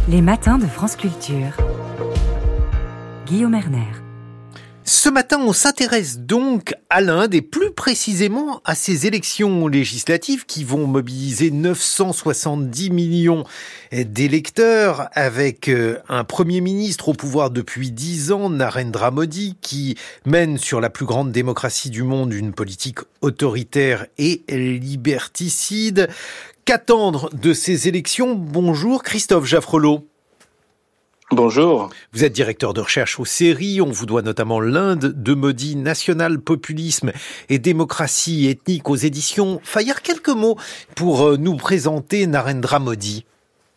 Les matins de France Culture. Guillaume Erner. Ce matin, on s'intéresse donc à l'Inde et plus précisément à ces élections législatives qui vont mobiliser 970 millions d'électeurs avec un Premier ministre au pouvoir depuis 10 ans, Narendra Modi, qui mène sur la plus grande démocratie du monde une politique autoritaire et liberticide. Qu'attendre de ces élections ? Bonjour Christophe Jaffrelot. Bonjour. Vous êtes directeur de recherche au CERI. On vous doit notamment l'Inde de Modi, National Populisme et démocratie ethnique aux éditions Fayard. Quelques mots pour nous présenter Narendra Modi.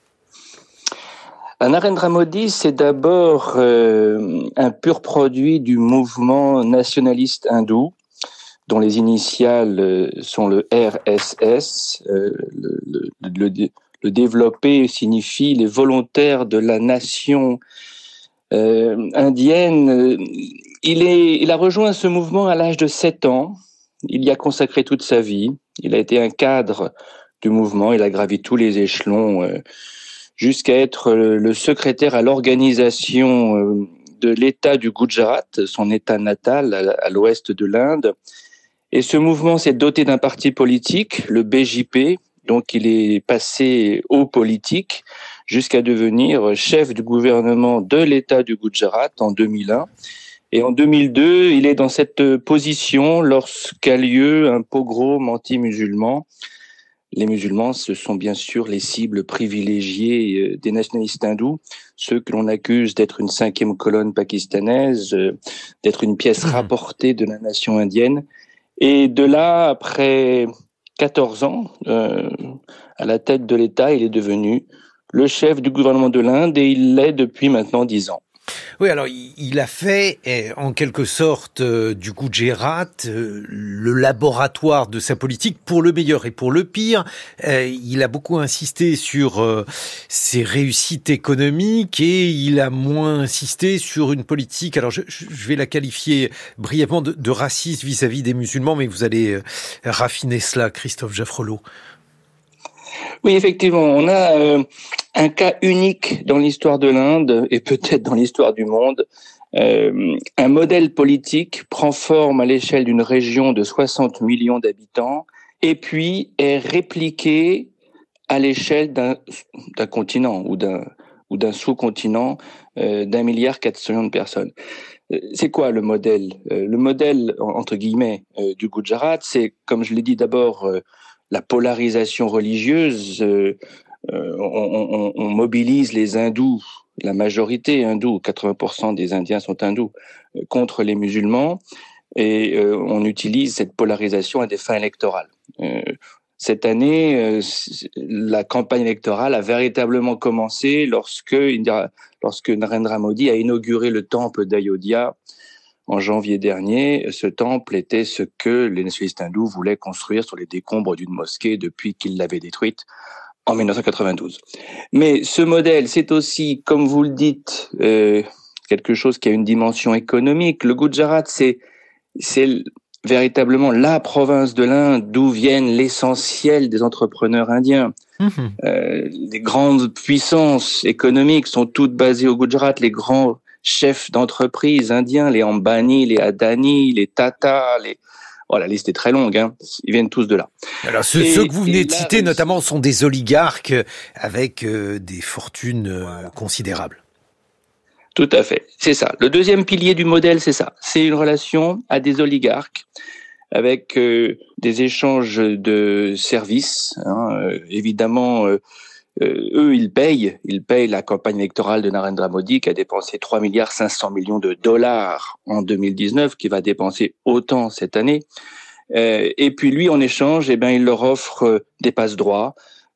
Narendra Modi, c'est d'abord un pur produit du mouvement nationaliste hindou, dont les initiales sont le RSS. Le développé signifie les volontaires de la nation indienne. Il a rejoint ce mouvement à l'âge de 7 ans. Il y a consacré toute sa vie. Il a été un cadre du mouvement. Il a gravi tous les échelons jusqu'à être le secrétaire à l'organisation de l'État du Gujarat, son État natal à l'ouest de l'Inde. Et ce mouvement s'est doté d'un parti politique, le BJP. Donc, il est passé au politique jusqu'à devenir chef du gouvernement de l'État du Gujarat en 2001. Et en 2002, il est dans cette position lorsqu'a lieu un pogrom anti-musulman. Les musulmans, ce sont bien sûr les cibles privilégiées des nationalistes hindous, ceux que l'on accuse d'être une 5e colonne pakistanaise, d'être une pièce rapportée de la nation indienne. Et de là, après 14 ans, à la tête de l'État, il est devenu le chef du gouvernement de l'Inde et il l'est depuis maintenant 10 ans. Oui, alors il a fait en quelque sorte du Gujarat le laboratoire de sa politique pour le meilleur et pour le pire. Il a beaucoup insisté sur ses réussites économiques et il a moins insisté sur une politique, alors je vais la qualifier brièvement de raciste vis-à-vis des musulmans, mais vous allez raffiner cela, Christophe Jaffrelot. Oui, effectivement, on a un cas unique dans l'histoire de l'Inde et peut-être dans l'histoire du monde. Un modèle politique prend forme à l'échelle d'une région de 60 millions d'habitants et puis est répliqué à l'échelle d'un continent ou d'un sous-continent d'1,4 milliard de personnes. C'est quoi le modèle ? Le modèle, entre guillemets, du Gujarat, c'est, comme je l'ai dit d'abord, la polarisation religieuse. On mobilise les hindous, la majorité hindoue, 80% des Indiens sont hindous, contre les musulmans, et on utilise cette polarisation à des fins électorales. Cette année, la campagne électorale a véritablement commencé lorsque Narendra Modi a inauguré le temple d'Ayodhya en janvier dernier. Ce temple était ce que les nationalistes hindous voulaient construire sur les décombres d'une mosquée depuis qu'ils l'avaient détruite en 1992. Mais ce modèle, c'est aussi, comme vous le dites, quelque chose qui a une dimension économique. Le Gujarat, c'est véritablement la province de l'Inde d'où viennent l'essentiel des entrepreneurs indiens. Les grandes puissances économiques sont toutes basées au Gujarat. Les grands chefs d'entreprise indiens, les Ambani, les Adani, les Tata, la liste est très longue, hein. Ils viennent tous de là. Alors ceux que vous venez de citer notamment sont des oligarques avec des fortunes considérables. Tout à fait, c'est ça. Le deuxième pilier du modèle, c'est ça. C'est une relation à des oligarques avec des échanges de services. Évidemment, eux, ils payent la campagne électorale de Narendra Modi qui a dépensé 3,5 milliards de dollars en 2019, qui va dépenser autant cette année. Et puis lui, en échange, il leur offre des passe-droits.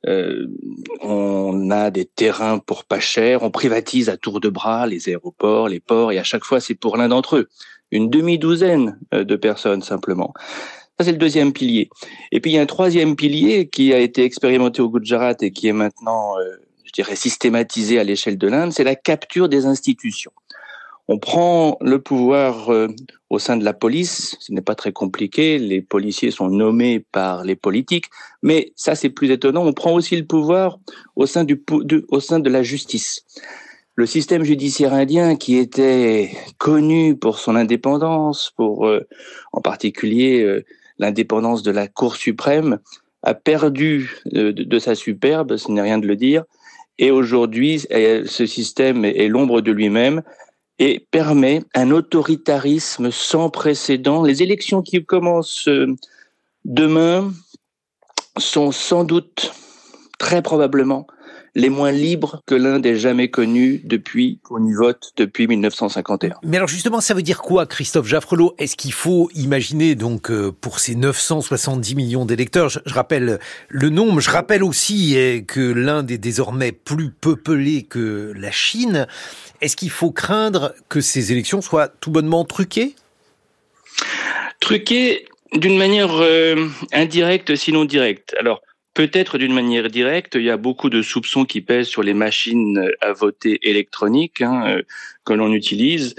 On a des terrains pour pas cher, on privatise à tour de bras les aéroports, les ports, et à chaque fois, c'est pour l'un d'entre eux. Une demi-douzaine de personnes, simplement. Ça, c'est le deuxième pilier. Et puis, il y a un troisième pilier qui a été expérimenté au Gujarat et qui est maintenant, systématisé à l'échelle de l'Inde, c'est la capture des institutions. On prend le pouvoir au sein de la police, ce n'est pas très compliqué, les policiers sont nommés par les politiques, mais ça c'est plus étonnant, on prend aussi le pouvoir au sein de la justice. Le système judiciaire indien, qui était connu pour son indépendance, pour en particulier l'indépendance de la Cour suprême, a perdu de sa superbe, ce n'est rien de le dire, et aujourd'hui ce système est l'ombre de lui-même et permet un autoritarisme sans précédent. Les élections qui commencent demain sont sans doute, très probablement, les moins libres que l'Inde ait jamais connues depuis qu'on y vote depuis 1951. Mais alors justement, ça veut dire quoi, Christophe Jaffrelot? Est-ce qu'il faut imaginer donc pour ces 970 millions d'électeurs, je rappelle le nombre, je rappelle aussi que l'Inde est désormais plus peuplée que la Chine. Est-ce qu'il faut craindre que ces élections soient tout bonnement truquées? Truquées d'une manière indirecte, sinon directe. Alors, peut-être d'une manière directe, il y a beaucoup de soupçons qui pèsent sur les machines à voter électroniques que l'on utilise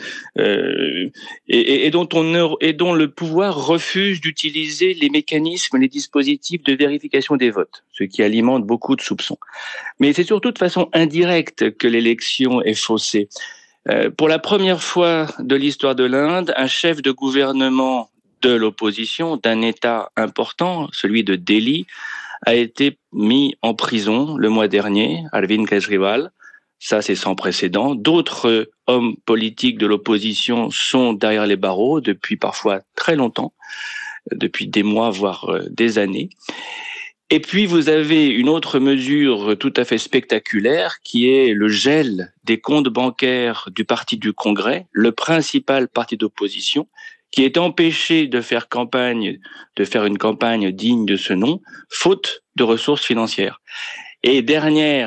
et dont le pouvoir refuse d'utiliser les mécanismes, les dispositifs de vérification des votes, ce qui alimente beaucoup de soupçons. Mais c'est surtout de façon indirecte que l'élection est faussée. Pour la première fois de l'histoire de l'Inde, un chef de gouvernement de l'opposition, d'un État important, celui de Delhi, a été mis en prison le mois dernier, Arvind Kejriwal. Ça, c'est sans précédent. D'autres hommes politiques de l'opposition sont derrière les barreaux depuis parfois très longtemps, depuis des mois, voire des années. Et puis, vous avez une autre mesure tout à fait spectaculaire qui est le gel des comptes bancaires du Parti du Congrès, le principal parti d'opposition, qui est empêché de faire une campagne digne de ce nom, faute de ressources financières. Et dernier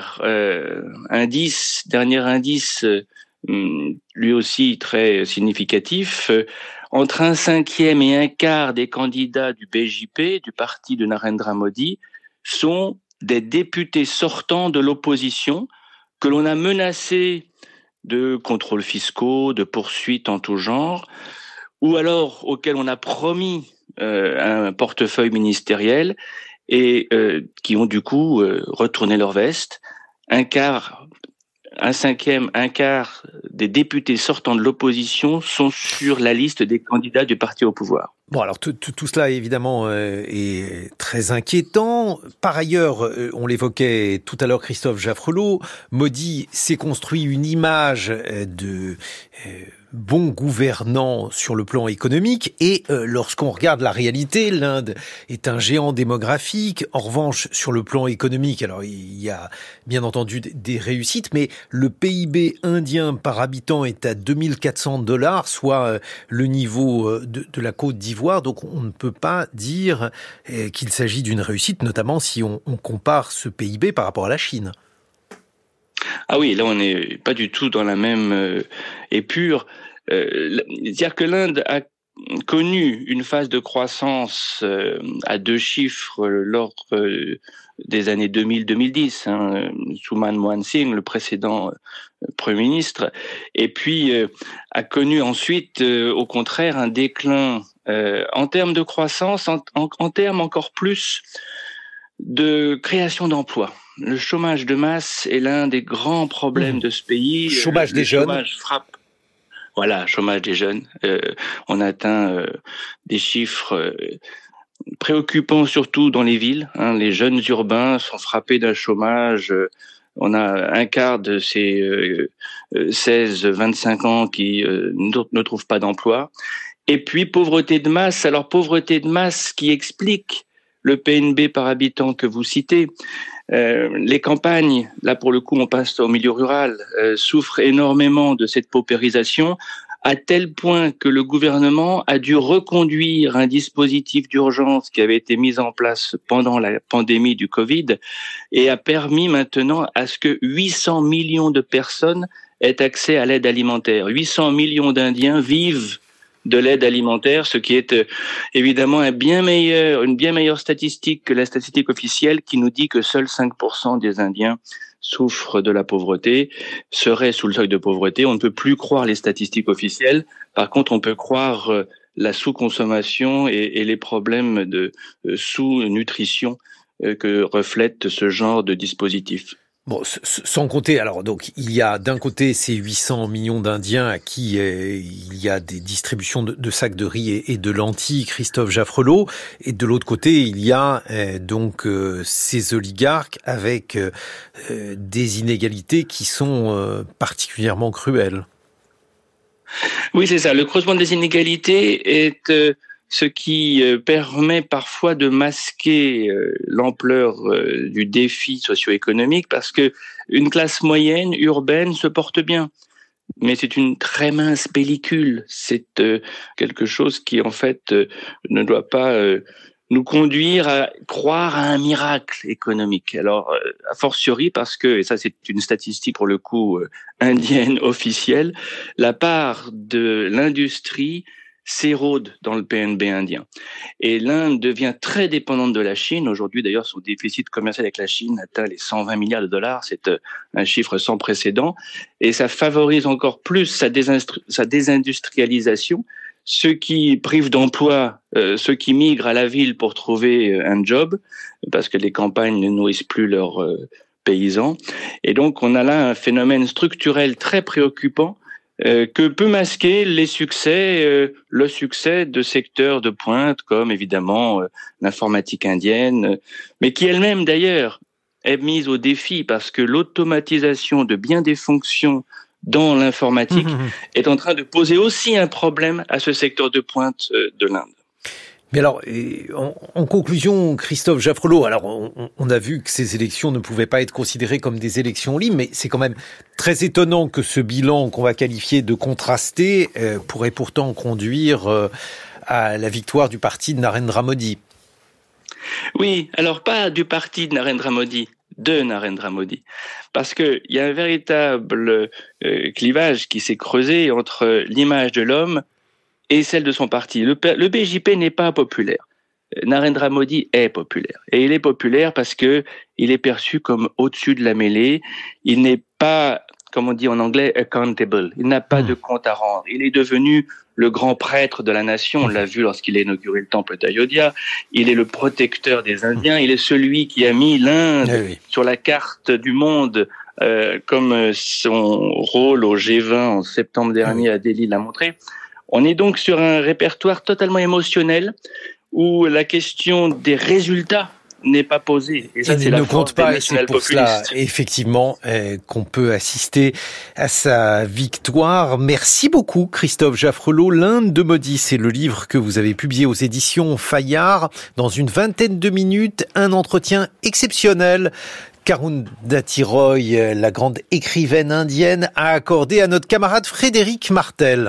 indice, lui aussi très significatif, entre 1/5 et 1/4 des candidats du BJP, du parti de Narendra Modi, sont des députés sortants de l'opposition que l'on a menacés de contrôles fiscaux, de poursuites en tout genre, ou alors auxquels on a promis un portefeuille ministériel et qui ont du coup retourné leur veste. 1/5 des députés sortants de l'opposition sont sur la liste des candidats du parti au pouvoir. Bon, alors tout cela évidemment est très inquiétant. Par ailleurs, on l'évoquait tout à l'heure, Christophe Jaffrelot, Modi s'est construit une image de bon gouvernant sur le plan économique et lorsqu'on regarde la réalité, l'Inde est un géant démographique. En revanche, sur le plan économique, alors il y a bien entendu des réussites, mais le PIB indien par habitant est à $2400, soit le niveau de la Côte d'Ivoire. Donc on ne peut pas dire qu'il s'agit d'une réussite, notamment si on compare ce PIB par rapport à la Chine. Ah oui, là on n'est pas du tout dans la même épure. C'est-à-dire que l'Inde a connu une phase de croissance à 2 chiffres lors des années 2000-2010, sous Manmohan Singh, le précédent Premier ministre, et puis a connu ensuite, au contraire, un déclin en termes de croissance, en termes encore plus de création d'emplois. Le chômage de masse est l'un des grands problèmes de ce pays. Chômage des jeunes. Chômage frappe. Voilà, chômage des jeunes. On atteint des chiffres préoccupants, surtout dans les villes. Les jeunes urbains sont frappés d'un chômage. On a 1/4 de ces 16-25 ans qui ne trouvent pas d'emploi. Et puis, pauvreté de masse. Alors, pauvreté de masse qui explique le PNB par habitant que vous citez. Les campagnes, là pour le coup on passe au milieu rural, souffrent énormément de cette paupérisation, à tel point que le gouvernement a dû reconduire un dispositif d'urgence qui avait été mis en place pendant la pandémie du Covid et a permis maintenant à ce que 800 millions de personnes aient accès à l'aide alimentaire. 800 millions d'Indiens vivent de l'aide alimentaire, ce qui est évidemment une bien meilleure statistique que la statistique officielle qui nous dit que seuls 5% des Indiens souffrent de la pauvreté seraient sous le seuil de pauvreté. On ne peut plus croire les statistiques officielles. Par contre, on peut croire la sous-consommation et les problèmes de sous-nutrition que reflète ce genre de dispositif. Bon, sans compter, alors donc il y a d'un côté ces 800 millions d'Indiens à qui il y a des distributions de sacs de riz et de lentilles, Christophe Jaffrelot, et de l'autre côté il y a donc ces oligarques avec des inégalités qui sont particulièrement cruelles. Oui, c'est ça. Le creusement des inégalités est ce qui permet parfois de masquer l'ampleur du défi socio-économique, parce que une classe moyenne urbaine se porte bien. Mais c'est une très mince pellicule. C'est quelque chose qui, en fait, ne doit pas nous conduire à croire à un miracle économique. Alors, a fortiori, parce que, et ça c'est une statistique pour le coup indienne officielle, la part de l'industrie s'érode dans le PNB indien. Et l'Inde devient très dépendante de la Chine. Aujourd'hui, d'ailleurs, son déficit commercial avec la Chine atteint les 120 milliards de dollars. C'est un chiffre sans précédent. Et ça favorise encore plus sa désindustrialisation, ce qui prive d'emploi ceux qui migrent à la ville pour trouver un job, parce que les campagnes ne nourrissent plus leurs paysans. Et donc, on a là un phénomène structurel très préoccupant que peut masquer le succès de secteurs de pointe comme évidemment l'informatique indienne, mais qui elle-même d'ailleurs est mise au défi parce que l'automatisation de bien des fonctions dans l'informatique est en train de poser aussi un problème à ce secteur de pointe de l'Inde. Mais alors, en conclusion, Christophe Jaffrelot, alors on a vu que ces élections ne pouvaient pas être considérées comme des élections libres, mais c'est quand même très étonnant que ce bilan qu'on va qualifier de contrasté pourrait pourtant conduire à la victoire du parti de Narendra Modi. Oui, alors pas du parti de Narendra Modi, de Narendra Modi, parce qu'il y a un véritable clivage qui s'est creusé entre l'image de l'homme et celle de son parti. Le BJP n'est pas populaire. Narendra Modi est populaire. Et il est populaire parce que il est perçu comme au-dessus de la mêlée. Il n'est pas, comme on dit en anglais, accountable. Il n'a pas de compte à rendre. Il est devenu le grand prêtre de la nation. On l'a vu lorsqu'il a inauguré le temple d'Ayodhya. Il est le protecteur des Indiens. Il est celui qui a mis l'Inde sur la carte du monde, comme son rôle au G20 en septembre dernier à Delhi l'a montré. On est donc sur un répertoire totalement émotionnel où la question des résultats n'est pas posée. Et ça, c'est la force des nationales populistes. C'est pour cela, effectivement, qu'on peut assister à sa victoire. Merci beaucoup, Christophe Jaffrelot. L'Inde de Modi, c'est le livre que vous avez publié aux éditions Fayard. Dans une vingtaine de minutes, un entretien exceptionnel qu'Arundhati Roy, la grande écrivaine indienne, a accordé à notre camarade Frédéric Martel.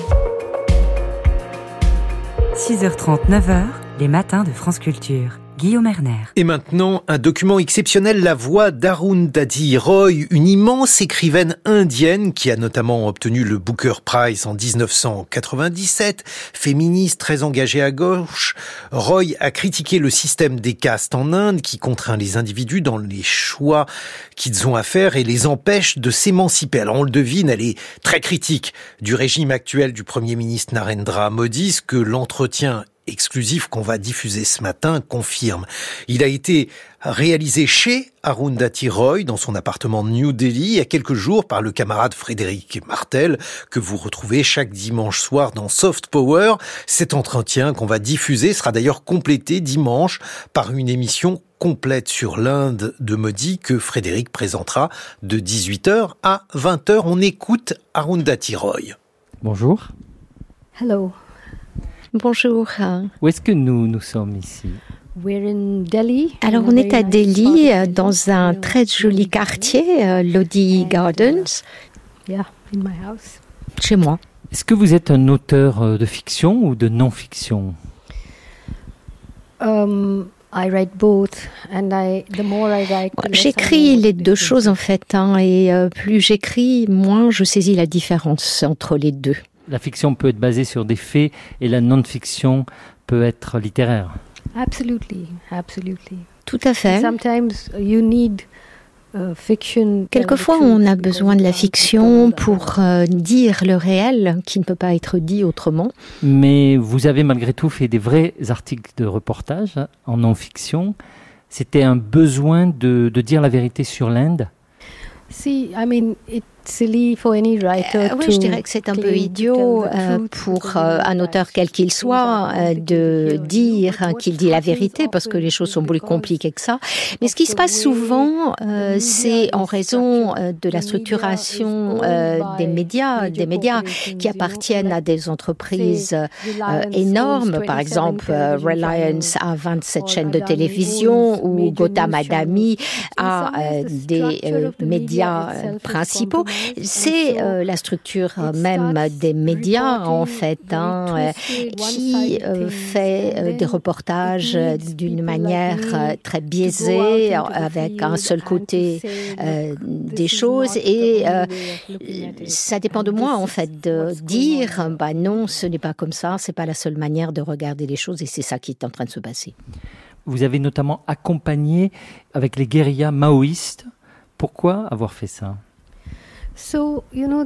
6h30, 9h, les matins de France Culture. Guillaume Erner. Et maintenant, un document exceptionnel, la voix d'Arundhati Roy, une immense écrivaine indienne qui a notamment obtenu le Booker Prize en 1997. Féministe, très engagée à gauche, Roy a critiqué le système des castes en Inde qui contraint les individus dans les choix qu'ils ont à faire et les empêche de s'émanciper. Alors on le devine, elle est très critique du régime actuel du Premier ministre Narendra Modi, ce que l'entretien exclusif qu'on va diffuser ce matin confirme. Il a été réalisé chez Arundhati Roy, dans son appartement de New Delhi, il y a quelques jours par le camarade Frédéric Martel, que vous retrouvez chaque dimanche soir dans Soft Power. Cet entretien qu'on va diffuser sera d'ailleurs complété dimanche par une émission complète sur l'Inde de Modi que Frédéric présentera de 18h à 20h. On écoute Arundhati Roy. Bonjour. Hello. Bonjour. Où est-ce que nous sommes ici? Alors on est à Delhi, dans un très joli quartier, Lodi Gardens, chez moi. Est-ce que vous êtes un auteur de fiction ou de non-fiction? J'écris les deux choses en fait, et plus j'écris, moins je saisis la différence entre les deux. La fiction peut être basée sur des faits et la non-fiction peut être littéraire. Tout à fait. Quelquefois, on a besoin de la fiction pour dire le réel qui ne peut pas être dit autrement. Mais vous avez malgré tout fait des vrais articles de reportage en non-fiction. C'était un besoin de dire la vérité sur l'Inde? Oui, je dirais que c'est un peu idiot pour un auteur quel qu'il soit de dire qu'il dit la vérité parce que les choses sont plus compliquées que ça. Mais ce qui se passe souvent, c'est en raison de la structuration des médias qui appartiennent à des entreprises énormes. Par exemple, Reliance a 27 chaînes de télévision ou Gautam Adani a des médias principaux. C'est la structure même des médias, en fait, qui fait des reportages d'une manière très biaisée, avec un seul côté des choses. Et ça dépend de moi, en fait, de dire non, ce n'est pas comme ça, c'est pas la seule manière de regarder les choses, et c'est ça qui est en train de se passer. Vous avez notamment accompagné avec les guérillas maoïstes. Pourquoi avoir fait ça? Alors,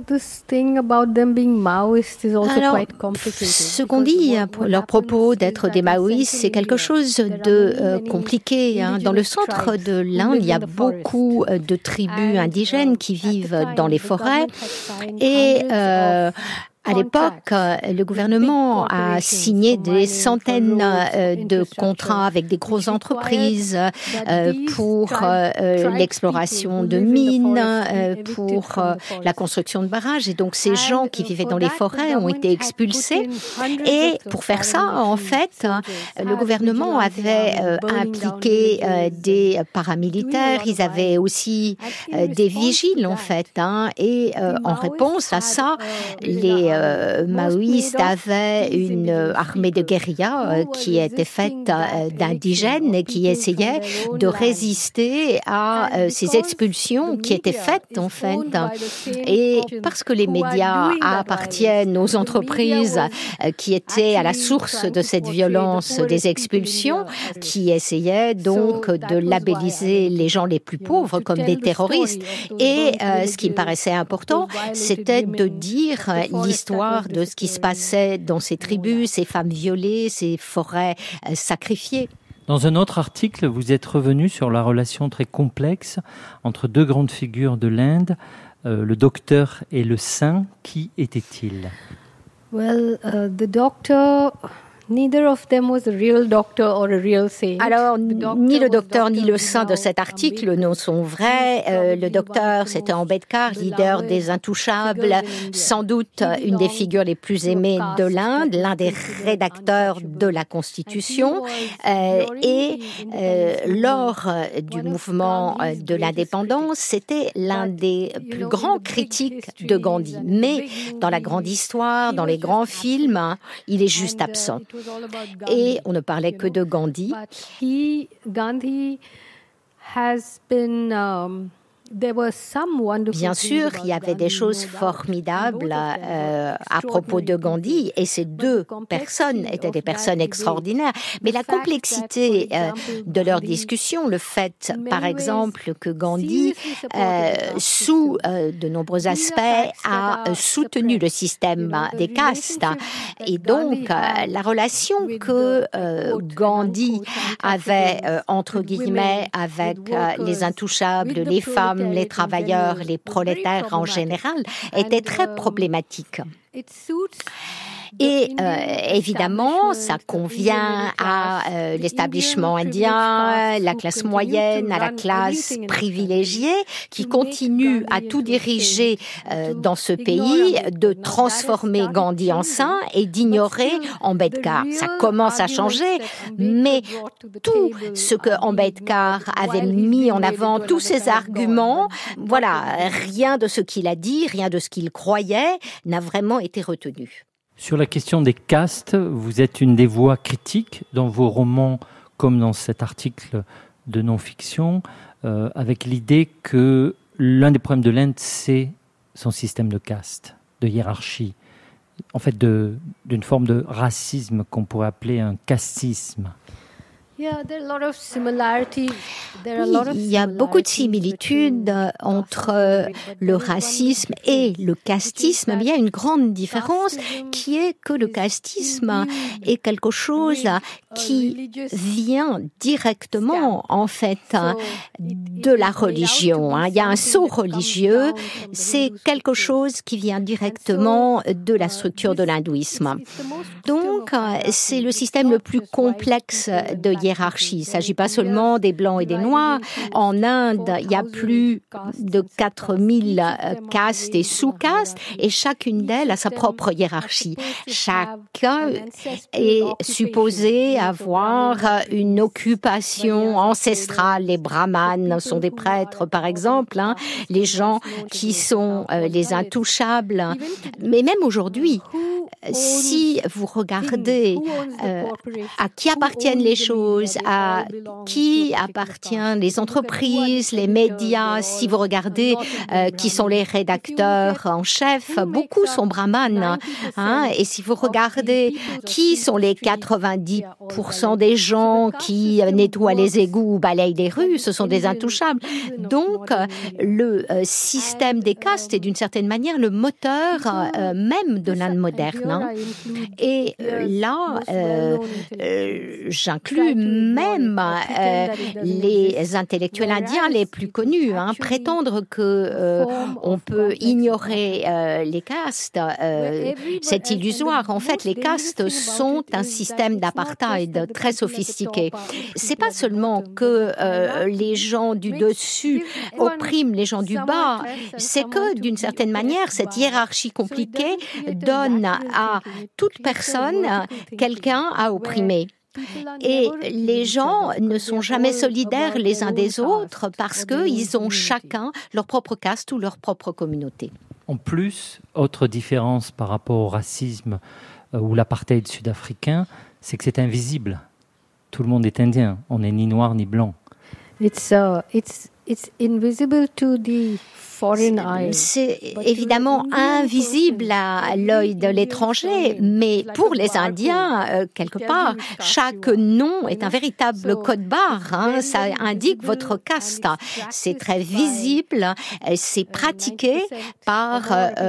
ce qu'on dit leur propos d'être des maoïstes, c'est quelque chose de compliqué. Dans le centre de l'Inde, il y a beaucoup de tribus indigènes qui vivent dans les forêts et à l'époque, le gouvernement a signé des centaines de contrats avec des grosses entreprises pour l'exploration de mines, pour la construction de barrages. Et donc, ces gens qui vivaient dans les forêts ont été expulsés. Et pour faire ça, en fait, le gouvernement avait impliqué des paramilitaires. Ils avaient aussi des vigiles, en fait. Et en réponse à ça, les maoïstes avaient une armée de guérillas qui était faite d'indigènes et qui essayaient de résister à ces expulsions qui étaient faites, en fait. Et parce que les médias appartiennent aux entreprises qui étaient à la source de cette violence des expulsions, qui essayaient donc de labelliser les gens les plus pauvres comme des terroristes. Et ce qui me paraissait important, c'était de dire l'histoire de ce qui se passait dans ces tribus, ces femmes violées, ces forêts sacrifiées. Dans un autre article, vous êtes revenu sur la relation très complexe entre deux grandes figures de l'Inde, le docteur et le saint. Qui étaient-ils? The doctor... Neither of them was a real doctor or a real saint. Alors, ni le docteur ni le saint de cet article ne sont vrais. Le docteur, c'était Ambedkar, leader des Intouchables, sans doute une des figures les plus aimées de l'Inde, l'un des rédacteurs de la Constitution. Et lors du mouvement de l'indépendance, c'était l'un des plus grands critiques de Gandhi. Mais dans la grande histoire, dans les grands films, il est juste absent. Et on ne parlait que de Gandhi. Gandhi has been Bien sûr, il y avait des choses formidables à propos de Gandhi, et ces deux personnes étaient des personnes extraordinaires. Mais la complexité de leur discussion, le fait, par exemple, que Gandhi, sous de nombreux aspects, a soutenu le système des castes. Et donc, la relation que Gandhi avait, entre guillemets, avec les intouchables, les femmes, les travailleurs, les prolétaires en général, étaient très problématiques. Et évidemment, ça convient à l'establishment indien, la classe moyenne, à la classe privilégiée qui continue à tout diriger dans ce pays, de transformer Gandhi en saint et d'ignorer Ambedkar. Ça commence à changer, mais tout ce que Ambedkar avait mis en avant, tous ses arguments, voilà, rien de ce qu'il a dit, rien de ce qu'il croyait n'a vraiment été retenu. Sur la question des castes, vous êtes une des voix critiques dans vos romans comme dans cet article de non-fiction, avec l'idée que l'un des problèmes de l'Inde, c'est son système de castes, de hiérarchie, en fait d'une forme de racisme qu'on pourrait appeler un castisme. Oui, il y a beaucoup de similitudes entre le racisme et le castisme, mais il y a une grande différence qui est que le castisme est quelque chose qui vient directement, en fait, de la religion. Il y a un sceau religieux, c'est quelque chose qui vient directement de la structure de l'hindouisme. Donc, c'est le système le plus complexe de hiérarchie. Il ne s'agit pas seulement des blancs et des noirs. En Inde, il y a plus de 4000 castes et sous-castes et chacune d'elles a sa propre hiérarchie. Chacun est supposé avoir une occupation ancestrale. Les brahmanes sont des prêtres, par exemple, les gens qui sont les intouchables. Mais même aujourd'hui, si vous regardez à qui appartiennent les choses, à qui appartiennent les entreprises, les médias, si vous regardez qui sont les rédacteurs en chef, beaucoup sont brahmanes. Et si vous regardez qui sont les 90% des gens qui nettoient les égouts ou balayent les rues, ce sont des intouchables. Donc, le système des castes est d'une certaine manière le moteur même de l'Inde moderne. Et là, j'inclus même les intellectuels indiens les plus connus. Prétendre qu'on peut ignorer les castes, c'est illusoire. En fait, les castes sont un système d'apartheid très sophistiqué. C'est pas seulement que les gens du dessus oppriment les gens du bas, c'est que d'une certaine manière, cette hiérarchie compliquée donne à toute personne quelqu'un à opprimer. Et les gens ne sont jamais solidaires les uns des autres parce qu'ils ont chacun leur propre caste ou leur propre communauté. En plus, autre différence par rapport au racisme ou l'apartheid sud-africain, c'est que c'est invisible. Tout le monde est indien, on n'est ni noir ni blanc. It's invisible to the foreign eye. C'est évidemment invisible à l'œil de l'étranger, mais pour les Indiens, quelque part, chaque nom est un véritable code-barre. Ça indique votre caste. C'est très visible, c'est pratiqué par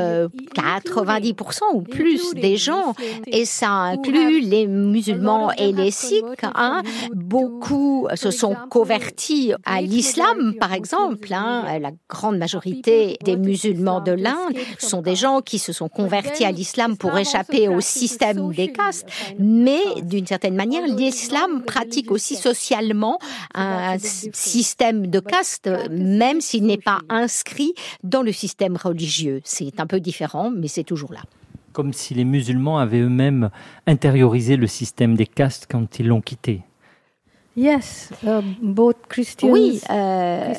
90% ou plus des gens, et ça inclut les musulmans et les sikhs. Beaucoup se sont convertis à l'islam, par exemple. La grande majorité des musulmans de l'Inde sont des gens qui se sont convertis à l'islam pour échapper au système des castes, mais d'une certaine manière, l'islam pratique aussi socialement un système de castes, même s'il n'est pas inscrit dans le système religieux. C'est un peu différent, mais c'est toujours là. Comme si les musulmans avaient eux-mêmes intériorisé le système des castes quand ils l'ont quitté. Yes, both Christians. Oui, à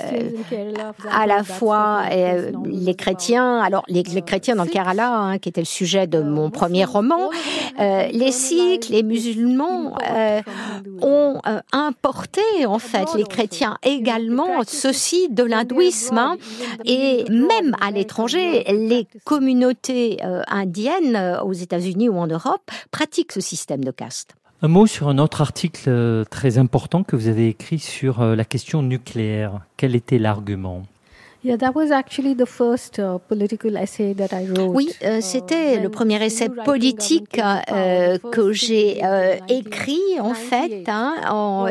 la fois les chrétiens, alors les chrétiens dans le Kerala, qui était le sujet de mon premier roman, les sikhs, les musulmans ont importé en fait les chrétiens également ceci de l'hindouisme, et même à l'étranger, les communautés indiennes aux États-Unis ou en Europe pratiquent ce système de caste. Un mot sur un autre article très important que vous avez écrit sur la question nucléaire. Quel était l'argument ? Yeah, that was actually the first political essay that I wrote. Oui, c'était le premier essai politique que j'ai écrit en fait en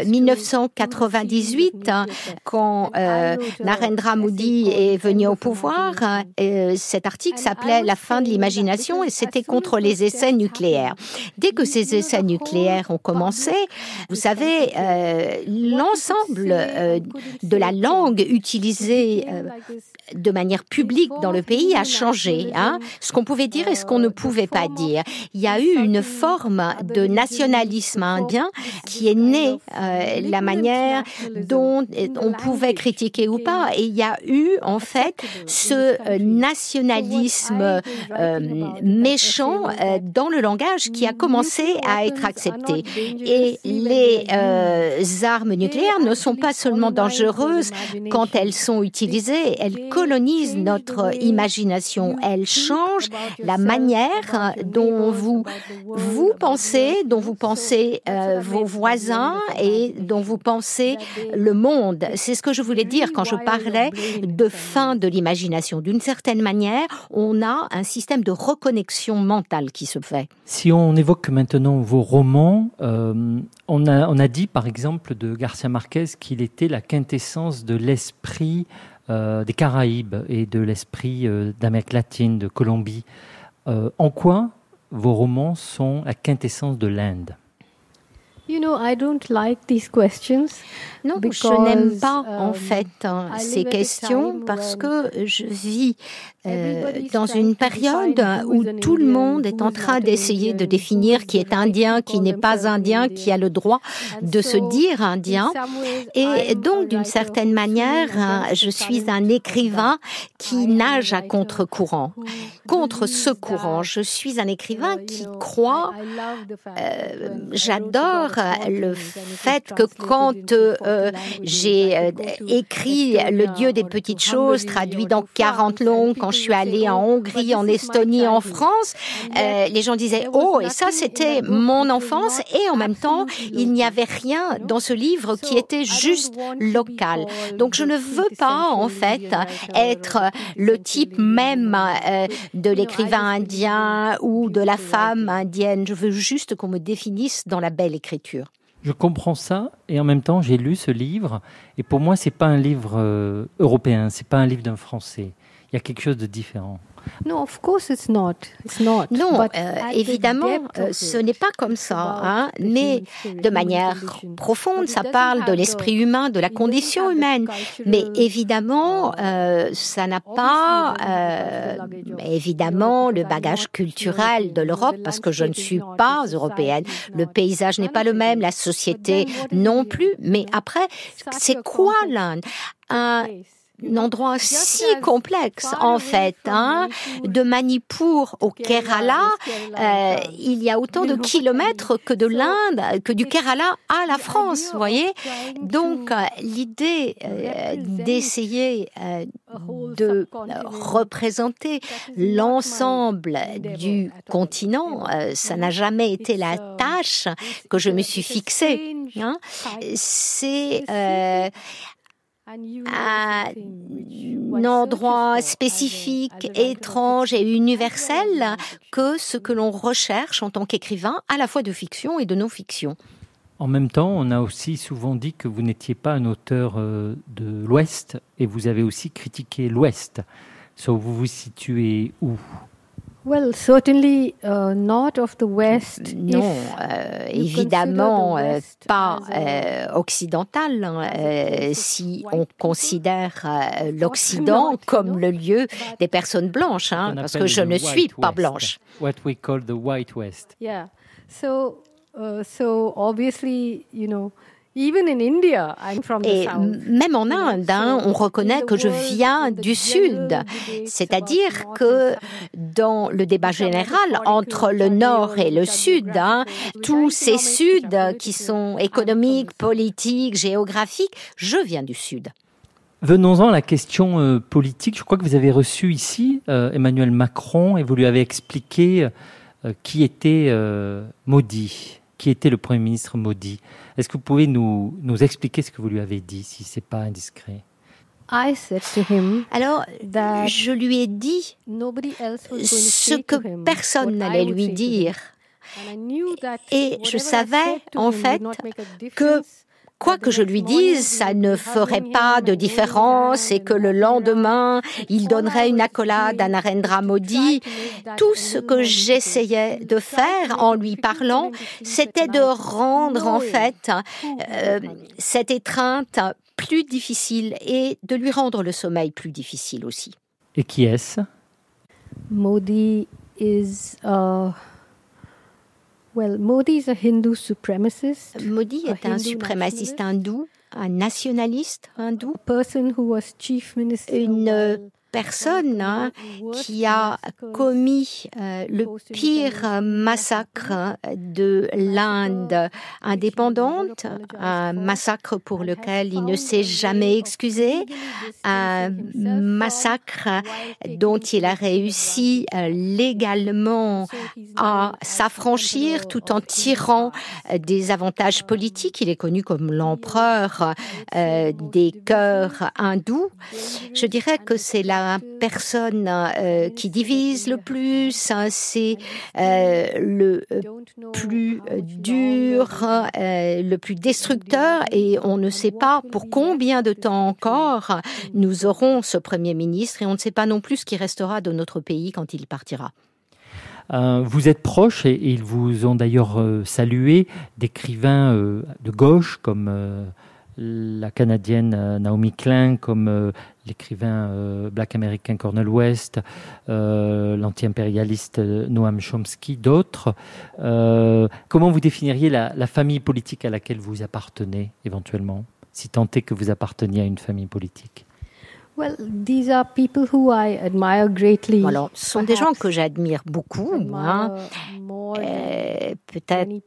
1998 quand Narendra Modi est venu au pouvoir. Cet article s'appelait « La fin de l'imagination » et c'était contre les essais nucléaires. Dès que ces essais nucléaires ont commencé, vous savez, l'ensemble de la langue utilisée de manière publique dans le pays a changé. Ce qu'on pouvait dire et ce qu'on ne pouvait pas dire. Il y a eu une forme de nationalisme indien qui est née, la manière dont on pouvait critiquer ou pas. Et il y a eu, en fait, ce nationalisme méchant dans le langage qui a commencé à être accepté. Et les armes nucléaires ne sont pas seulement dangereuses quand elles sont utilisées, elle colonise notre imagination. Elle change la manière dont vous pensez, dont vous pensez vos voisins et dont vous pensez le monde. C'est ce que je voulais dire quand je parlais de fin de l'imagination. D'une certaine manière, on a un système de reconnexion mentale qui se fait. Si on évoque maintenant vos romans, on a dit par exemple de Garcia Marquez qu'il était la quintessence de l'esprit des Caraïbes et de l'esprit d'Amérique latine, de Colombie. En quoi vos romans sont la quintessence de l'Inde? I don't like these questions. Non, je n'aime pas en fait ces questions parce que je vis dans une période où tout le monde est en train d'essayer de définir qui est indien, qui n'est pas indien, qui a le droit de se dire indien. Et donc, d'une certaine manière, je suis un écrivain qui nage à contre-courant. Contre ce courant, je suis un écrivain qui croit, j'adore le fait que quand j'ai écrit Le Dieu des petites choses, traduit dans 40 langues, quand je suis allée en Hongrie, en Estonie, en France, les gens disaient « Oh !» Et ça, c'était mon enfance. Et en même temps, il n'y avait rien dans ce livre qui était juste local. Donc, je ne veux pas, en fait, être le type même de l'écrivain indien ou de la femme indienne. Je veux juste qu'on me définisse dans la belle écriture. Je comprends ça, et en même temps, j'ai lu ce livre, et pour moi, c'est pas un livre européen, c'est pas un livre d'un Français. Il y a quelque chose de différent. No, of course it's not. Non, évidemment, ce n'est pas comme ça, mais de manière profonde, ça parle de l'esprit humain, de la condition humaine. Mais évidemment, ça n'a pas, évidemment, le bagage culturel de l'Europe, parce que je ne suis pas européenne. Le paysage n'est pas le même, la société non plus. Mais après, c'est quoi l'Inde? Un endroit si complexe, en fait, de Manipur au Kerala, il y a autant de kilomètres que de l'Inde, que du Kerala à la France, vous voyez. Donc, l'idée d'essayer de représenter l'ensemble du continent, ça n'a jamais été la tâche que je me suis fixée. C'est un endroit spécifique, étrange et universel que ce que l'on recherche en tant qu'écrivain, à la fois de fiction et de non-fiction. En même temps, on a aussi souvent dit que vous n'étiez pas un auteur de l'Ouest et vous avez aussi critiqué l'Ouest. Vous vous situez où ? Well, certainly not of the West. Non, évidemment pas occidental. Si on considère l'Occident comme le lieu des personnes blanches, parce que je ne suis pas blanche. What we call the White West. Yeah. So obviously, even in India, I'm from the south. Et même en Inde, on reconnaît que je viens du Sud. C'est-à-dire que dans le débat général entre le Nord et le Sud, tous ces Suds qui sont économiques, politiques, géographiques, je viens du Sud. Venons-en à la question politique. Je crois que vous avez reçu ici Emmanuel Macron et vous lui avez expliqué qui était Modi. Qui était le Premier ministre Modi. Est-ce que vous pouvez nous expliquer ce que vous lui avez dit, si ce n'est pas indiscret? Alors, je lui ai dit ce que personne n'allait lui dire. Et je savais, en fait, que quoi que je lui dise, ça ne ferait pas de différence et que le lendemain, il donnerait une accolade à Narendra Modi. Tout ce que j'essayais de faire en lui parlant, c'était de rendre en fait cette étreinte plus difficile et de lui rendre le sommeil plus difficile aussi. Et qui est-ce? Modi Modi is a Hindu supremacist. Modi est un suprémaciste hindou. un nationaliste hindou, une personne qui a commis le pire massacre de l'Inde indépendante, un massacre pour lequel il ne s'est jamais excusé, un massacre dont il a réussi légalement à s'affranchir tout en tirant des avantages politiques. Il est connu comme l'empereur des cœurs hindous. Je dirais que c'est la personne qui divise le plus, c'est le plus dur, le plus destructeur, et on ne sait pas pour combien de temps encore nous aurons ce Premier ministre, et on ne sait pas non plus ce qui restera de notre pays quand il partira. Vous êtes proche, et ils vous ont d'ailleurs salué, d'écrivains de gauche comme la Canadienne Naomi Klein, comme l'écrivain black américain Cornel West, l'anti-impérialiste Noam Chomsky, d'autres. Comment vous définiriez la famille politique à laquelle vous appartenez, éventuellement, si tant est que vous apparteniez à une famille politique? These are people who I admire greatly. Alors, ce sont des gens que j'admire beaucoup, moi. Peut-être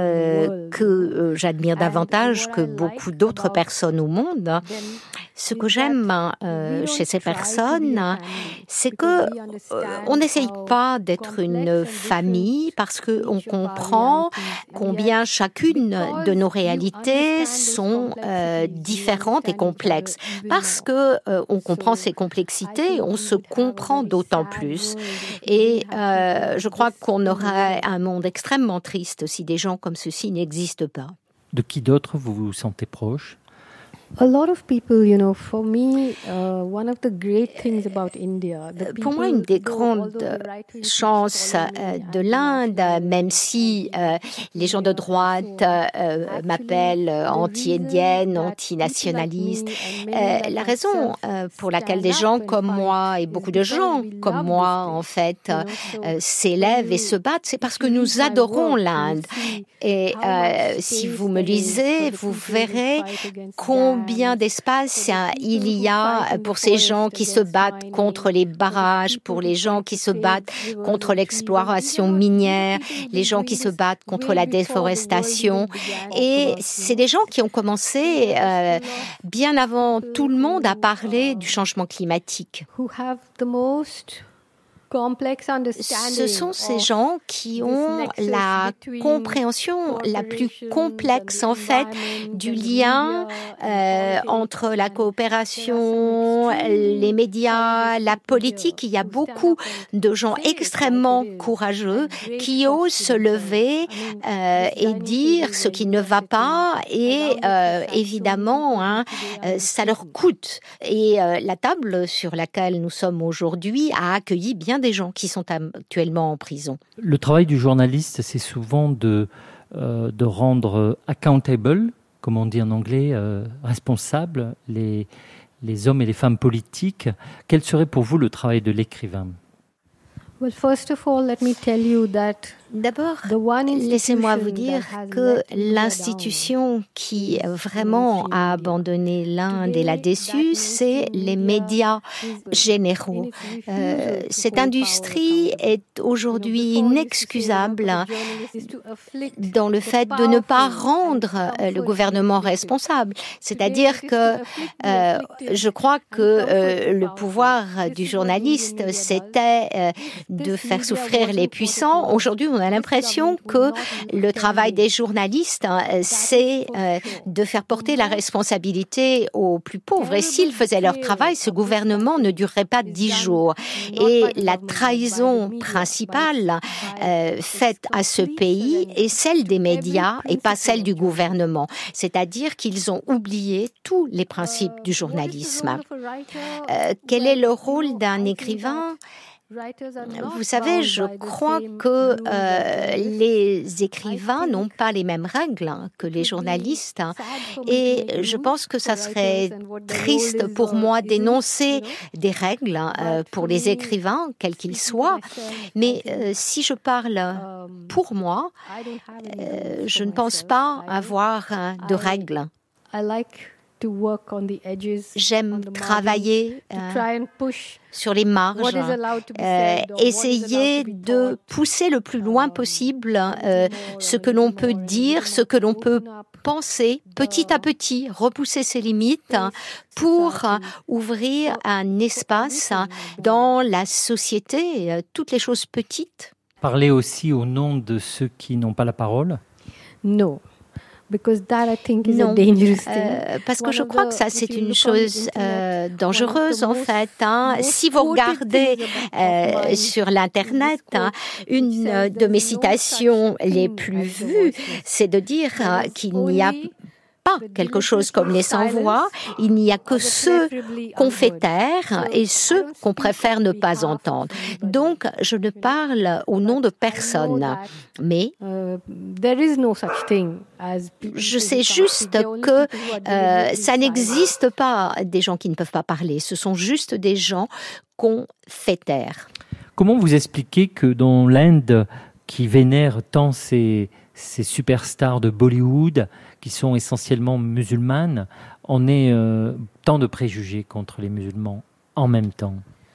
que j'admire davantage que beaucoup d'autres personnes au monde. Ce que j'aime chez ces personnes, c'est que on n'essaye pas d'être une famille parce que on comprend combien chacune de nos réalités sont différentes et complexes. Parce que on comprend ces complexités, on se comprend d'autant plus. Et je crois qu'on aurait un monde extrêmement triste si des gens comme ceux-ci n'existent pas. De qui d'autre vous vous sentez proche? A lot of people, for me, one of the great things about India. Pour moi, une des grandes chances de l'Inde, même si les gens de droite m'appellent anti-indienne, anti-nationaliste, la raison pour laquelle des gens comme moi et beaucoup de gens comme moi, en fait, s'élèvent et se battent, c'est parce que nous adorons l'Inde. Et si vous me lisez, vous verrez combien d'espace il y a pour ces gens qui se battent contre les barrages, pour les gens qui se battent contre l'exploration minière, les gens qui se battent contre la déforestation. Et c'est des gens qui ont commencé bien avant tout le monde à parler du changement climatique. Ce sont ces gens qui ont la compréhension la plus complexe, en fait, du lien entre la coopération, les médias, la politique. Il y a beaucoup de gens extrêmement courageux qui osent se lever et dire ce qui ne va pas. Et évidemment, ça leur coûte. Et la table sur laquelle nous sommes aujourd'hui a accueilli bien des gens qui sont actuellement en prison. Le travail du journaliste, c'est souvent de rendre accountable, comme on dit en anglais, responsable, les hommes et les femmes politiques. Quel serait pour vous le travail de l'écrivain? D'abord, laissez-moi vous dire que l'institution qui vraiment a abandonné l'Inde et l'a déçue, c'est les médias généraux. Cette industrie est aujourd'hui inexcusable dans le fait de ne pas rendre le gouvernement responsable. C'est-à-dire que je crois que le pouvoir du journaliste, c'était de faire souffrir les puissants. Aujourd'hui, on a l'impression que le travail des journalistes, c'est de faire porter la responsabilité aux plus pauvres. Et s'ils faisaient leur travail, ce gouvernement ne durerait pas 10 jours. Et la trahison principale faite à ce pays est celle des médias et pas celle du gouvernement. C'est-à-dire qu'ils ont oublié tous les principes du journalisme. Quel est le rôle d'un écrivain ? Vous savez, je crois que les écrivains n'ont pas les mêmes règles que les journalistes, et je pense que ça serait triste pour moi d'énoncer des règles pour les écrivains, quels qu'ils soient, mais si je parle pour moi, je ne pense pas avoir de règles. J'aime travailler sur les marges, essayer de pousser le plus loin possible ce que l'on peut dire, ce que l'on peut penser, petit à petit, repousser ses limites pour ouvrir un espace dans la société, toutes les choses petites. Parler aussi au nom de ceux qui n'ont pas la parole? Non. Non, parce que je crois que ça, c'est une chose dangereuse, en fait. Si vous regardez sur l'Internet, une de mes citations les plus vues, c'est de dire qu'il n'y a pas quelque chose comme les sans-voix, il n'y a que ceux qu'on fait taire et ceux qu'on préfère ne pas entendre. Donc, je ne parle au nom de personne, mais je sais juste que ça n'existe pas des gens qui ne peuvent pas parler, ce sont juste des gens qu'on fait taire. Comment vous expliquez que dans l'Inde, qui vénère tant ces superstars de Bollywood, qui sont essentiellement musulmanes, on ait tant de préjugés contre les musulmans en même temps?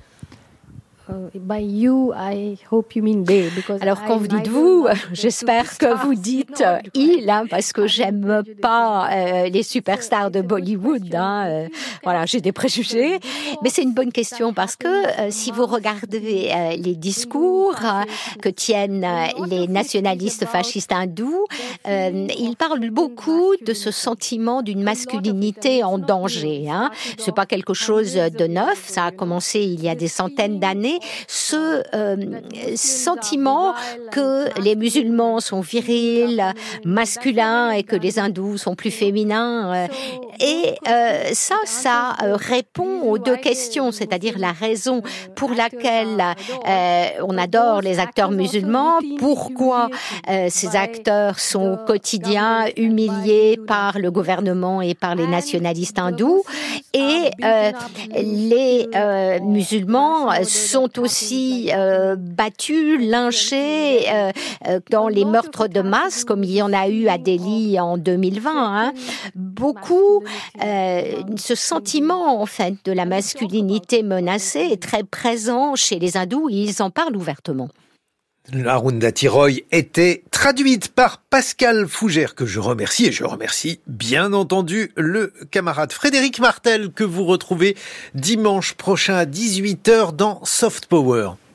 Alors quand vous dites vous, j'espère que vous dites il, parce que j'aime pas les superstars de Bollywood. Voilà, j'ai des préjugés, mais c'est une bonne question parce que si vous regardez les discours que tiennent les nationalistes fascistes hindous, ils parlent beaucoup de ce sentiment d'une masculinité en danger. C'est pas quelque chose de neuf, ça a commencé il y a des centaines d'années. Ce sentiment que les musulmans sont virils, masculins et que les hindous sont plus féminins. Et ça répond aux deux questions, c'est-à-dire la raison pour laquelle on adore les acteurs musulmans, pourquoi ces acteurs sont au quotidien humiliés par le gouvernement et par les nationalistes hindous, et les musulmans sont aussi battus, lynchés dans les meurtres de masse, comme il y en a eu à Delhi en 2020. Beaucoup, ce sentiment en fait de la masculinité menacée est très présent chez les hindous et ils en parlent ouvertement. Arundhati Roy était traduite par Pascal Fougère, que je remercie, et je remercie bien entendu le camarade Frédéric Martel, que vous retrouvez dimanche prochain à 18h dans Soft Power.